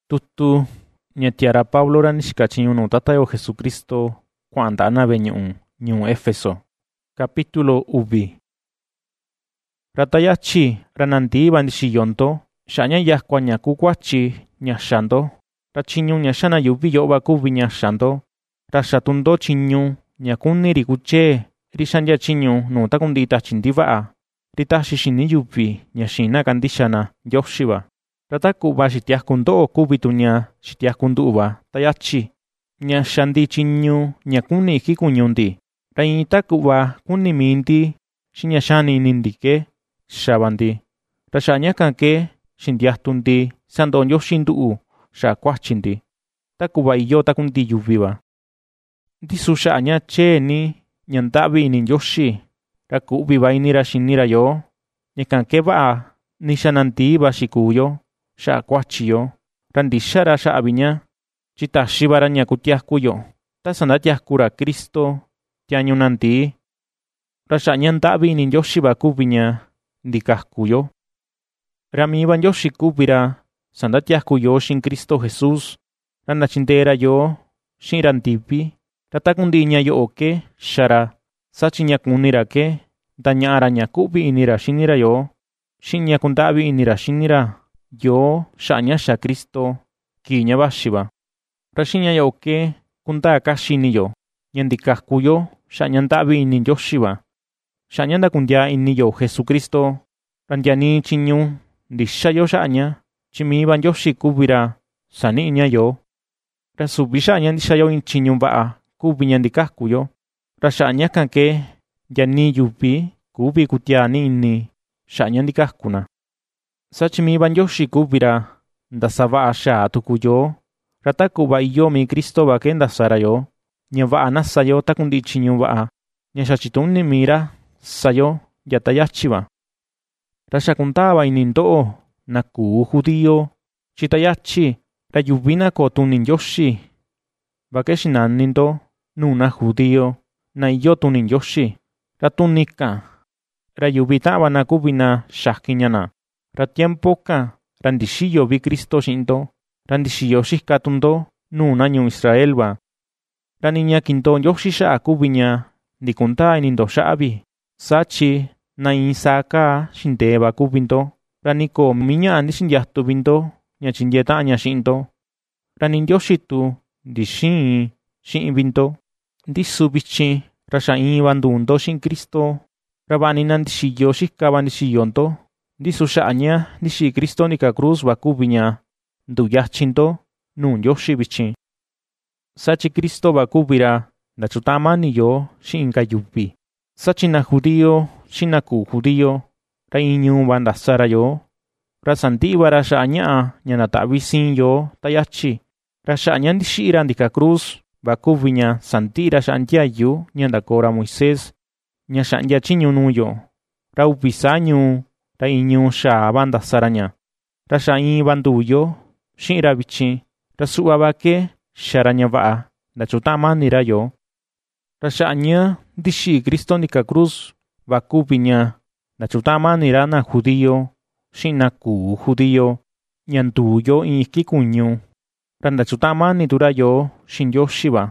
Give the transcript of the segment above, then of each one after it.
Tutu ña tiara Pablo ra nixikachiñu nuu Tatayo Jesucristo kua'an nda'ana ve'e ñu'u Éfeso. Capítulo 2. Ra ta yachi ra nandii va ndixiyo ndo xa'a ña yakua ña kuu kuachi ñaxa ndo, ra chiñu ña xana yuvi yo'o va kuvi ñaxa ndo, ra xa tu ndo chiñu ña kuni ri kutyee ri xa'ntia chiñu nuu takunti'i tatyi ndiva'a ri taxi xini yuvi ña xina kandixa na Ndioxi va. Ra ta ku'va xitiaku ndo'o kuvi tu ña xitiaku ndu'u va ta yachi, ña xa ndi chiñu ña kuni iki kuñu ndi, ra iin ta ku'va kuni mii ndi xi ña xani ini ndi ke xa va ndi. Ra xa'a ñakan ke xintiatu ndi sando'o Ndioxi ndu'u xa'a kuachi ndi, ta ku'va iyo takunti'i yuvi va. Ndisu xa'a ña chee ni ña nda'vi ini Ndioxi, ra ku'vi va ini ra xini ra yo, ñakan ke va'a ni xa nandii va xikuu yo xa'a kuachi yo, ra ndixa ra xa'a viña, tyi taxi va ra ña kutiaku yo ta sandatiaku ra Cristo tiañu nandii. Ra xa'a ña nda'vi ini Ndioxi va kuvi ña ndikaku yo. Ra mii va Ndioxi kuvi ra sandatiaku yo xi'in Cristo Jesús, ra ndachindee ra yo xi'in ra ndivi, ra takunti'i ña yo'o ke xa ra sachi ña kuni ra ke ndaña'a ra ña ku'vi ini ra xini ra yo, xi'in ña kunda'vi ini ra xini ra yo xa'a ña xa Cristo kii ña vaxi va. Ra xi'in ña yo'o ke kundaa kaxi ini yo ña ndikaku yo xa'a ña nda'vi ini Ndioxi va, xa'a ña ndakundiaa ini yo Jesucristo, ra ndianii chiñu ndixa yo xa'a ña, tyi mii va Ndioxi kuvi ra sani'i ña yo. Ra suvi xa'a ña ndixa yo iin chiñu va'a kuvi ña ndikaku yo, ra xa'a ñakan ke ndianii yuvi kuvi kutiaa ni ini xa'a ña ndikaku na. Sachi mii va Ndioxi kuvi ra ndasava'a xaa tuku yo, ra ta ku'va iyo mii Cristo va ke ndasa ra yo, ña va'a na sa yo takunti'i chiñu va'a ña xa chituni mii ra sa yo ya ta yachi va. Ra xa kundaa va ini ndo'o na kuu judío, tyi ta yachi ra yuvi na koo tuni Ndioxi va ke xinani ndo nuu na judío na iyo tuni Ndioxi, ra tuni kan ra yuvi ta'an va na kuvi na xakin ña na. Ra tiempo kan ra ndixiyo vi Cristo xi'in ndo, ra ndixiyo xika tu ndo nuu na ñuu Israel va. Ra ni ña kindoo Ndioxi xa'a kuvi ña ndikundaa ini ndo xa'a vi, sachi na iin saa kaa xindee va kuvi ndo, ra ni koo mii ña'a ndixintiatu vi ndo ña tyindee ta'an ña xi'in ndo, ra ni Ndioxi tu ndixiin xi'in vi ndo. Ndisu vichin ra xa iin va nduu ndo xi'in Cristo, ra va'a ni na ndixiyo xika va ndixiyo ndo, ndisu xa'a ña ndixi'i Cristo nika cruz va kuvi ña nduyachin ndo nuu Ndioxi vichin. Sachi Cristo va kuvi ra ndachuta'an mani yo xi'in inka yuvi, sachi na judío xi'in na kuu judío, ra iin ñuu va ndasa ra yo, ra sandi'i va ra xa'a ña'a ña nata'vi siin yo ta yachi, ra xa'a ña ndixi'i ra ndika cruz va kuvi ña sandi'i ra xa'a ndiayu ña ndakoo ra Moisés ña xa'ntia chiñu nuu yo, ra uvi saa ñuu ra iin ñuu xaa va ndasa ra ña. Ra xa iin va nduu yo xi'in ra vichin, ra su'va va ke xa ra ña va'a ndachuta'an mani ra yo. Ra xa'a ña ndixi'i Cristo nika cruz va kuvi ña ndachuta'an mani ra na judío xi'in na kuu judío ña nduu yo iin iki kuñu, ra ndachuta'an mani tu ra yo xi'in Ndioxi va.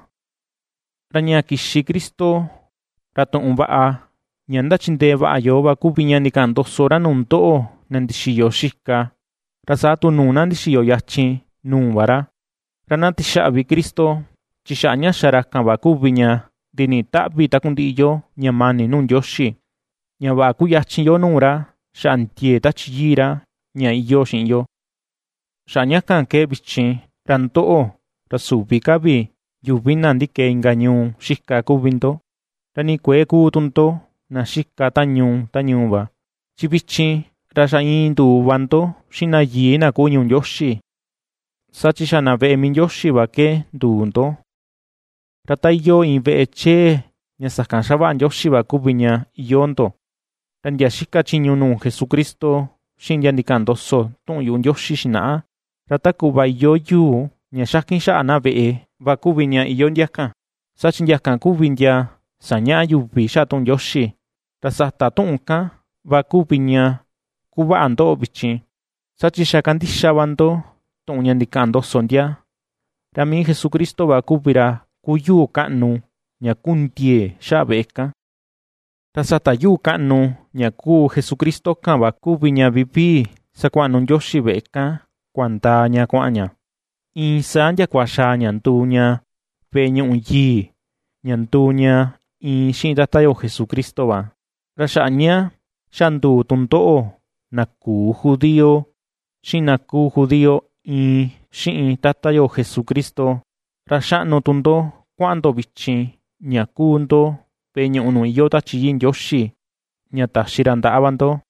Ra ña kixi Cristo, ra tu'un va'a ña ndachindee va'a yo va kuvi ña nika'an ndoso ra nuu ndo'o na ndixiyo xika, ra saa tu nuu na ndixiyo yachin nuu va ra. Ra na tixa'vi Cristo, tyi xa'a ña xa rakan va kuvi ña ndini'i ta'vi takunti'i yo ña mani nuu Ndioxi, ña va'a kuyachin yo nuu ra xa'a ndiee Tatyi Yii ra ña iyo xi'in yo. Xa'a ñakan ke vichin ra ndo'o ra suvi ka vi yuvi na ndikee inka ñuu xika kuvi ndo, ra ni kuee kuu tu ndo na xika ta ñuu va, tyi vichin ra xa iin nduu va ndo xi'in na yii na kuu ñuu Ndioxi, sachi xa na ve'e mi Ndioxi va ke nduu ndo. Ra ta iyo iin ve'e chee ña sakan xava'a Ndioxi va kuvi ña iyo ndo, ra ntia xika chiñu nuu Jesucristo xi'in ntia ndika'an ndoso tu'un yu'u Ndioxi xina'a, ra ta ku'va iyo yuu ña xakin xa'a na ve'e va kuvi ña iyo ndiakan, sachi ndiakan kuvi ntia saña'a yuvi xa'a tu'un Ndioxi, ra sata tu'un kan va kuvi ña kuva'a ndo'o vichin, sachi xa kandixa va ndo tu'un ña ndika'n ndoso ntia. Ra mii Jesucristo va kuvi ra kuu yuu ka'nu ña kundiee xa'a ve'e kan. Ra sata yuu ka'nu ña kuu Jesucristo kan va kuvi ña vivii sakua'nu Ndioxi ve'e kan kuandaa ña kua'an ña. Iin saa ndiakua xaa ña nduu ña ve'e ñu'ú yii ña nduu ña iin xi'in Tata yo Jesucristo va. Ra xa'a ña xa nduu tundo'o na kuu judío xi'in na kuu judío iin xi'in Tata yo Jesucristo, ra xa'nu tundo kua'an ndo vichin ña kuu ndo ve'e ñu'ú nu iyó Tachi Yii Ndioxi ña taxi ra nda'a va ndo.